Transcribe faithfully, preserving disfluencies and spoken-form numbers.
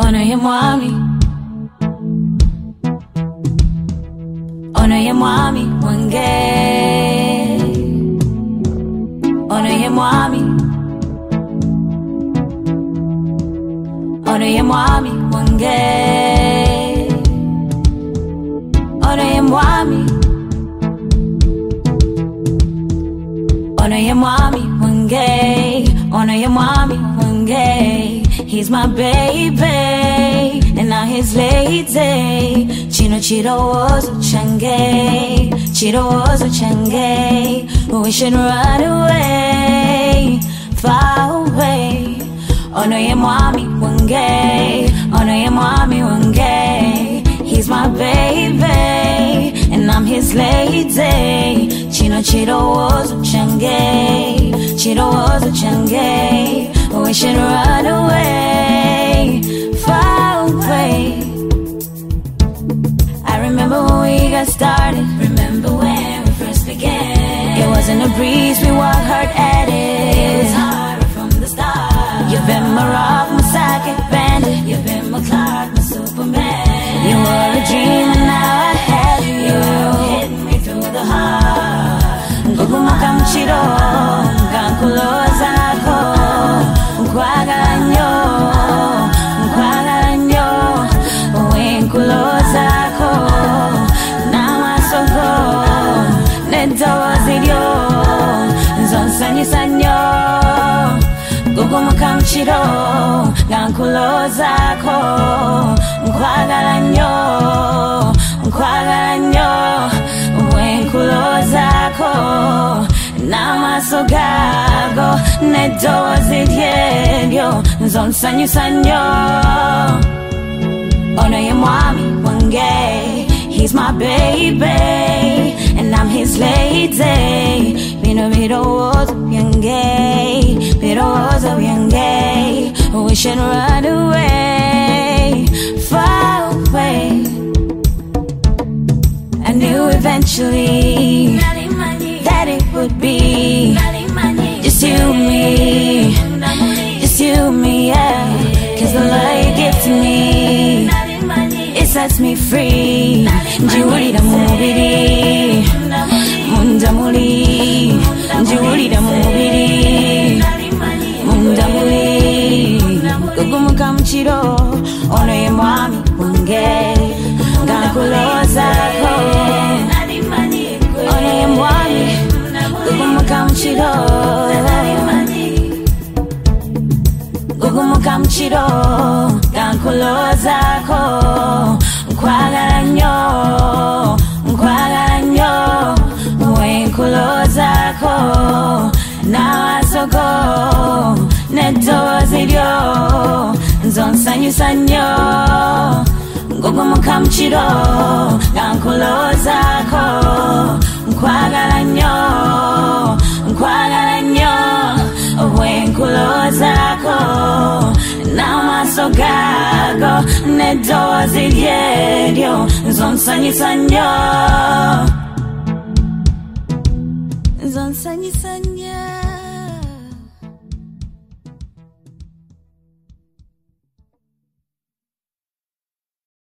ono ye mwami, ono ye mwami wange, ono ye mwami, ono ye mwami wange, ono ye mwami, ono ye mwami wange, ono ye mwami wange. He's my baby, and now he's lady. Chino chirozo change, chirozo change. We should run away, far away. Ono ye mwami wange, ono ye mwami wange. He's my baby, and I'm his lady. Chino chirozo change, chirozo change. We should run away, far away. I remember when we got started. Remember when we first began. It wasn't a breeze, we worked hard at it. It was hard from the start. You've been my rock, my psychic bandit. You've been my Clark, my Superman. You were a dream and now I have you. You hit me through the heart. Guguma kamchiro, gankuloza ko. Nkwagala nnyo, nkwagala nnyo, wenkulozako n'amaaso go n'eddoboozi lyo nzonsanyusa nnyo. Gugumuka mu kiro nga nkulozako, nkwagala nnyo, nkwagala nnyo, wenkulozako n'amaaso gago n'eddoboozi lyeryo nzonsanyusa nnyo. Ono ye mwami wange, he's my baby, and I'm his lady. Bino birowoozo byange, birowoozo byange. We should run away, far away. I knew eventually that it would be just you and me, just you and me, yeah. Cause the love you give to me, it sets me free. Njiwulira mubiri, munda muli, njiwulira mubiri, munda muli. Gugumuka mu kiro, ono ye mwami wange, nga nkulozako. Ono ye mwami, gugumuka mu kiro, gugumuka mu kiro, nga nkulozako. Nkwagala nnyo, nkwagala nnyo, wenkulozako n'amaaso go n'eddoboozi lyo nzonsanyusa nnyo. Gugumuka mu kiro nga nkulozako, nkwagala nnyo, nkwagala nnyo, wenkulozako n'amaaso gago n'eddoboozi lyeryo nzonsanyusa nnyo, nzonsanyusa nnyo.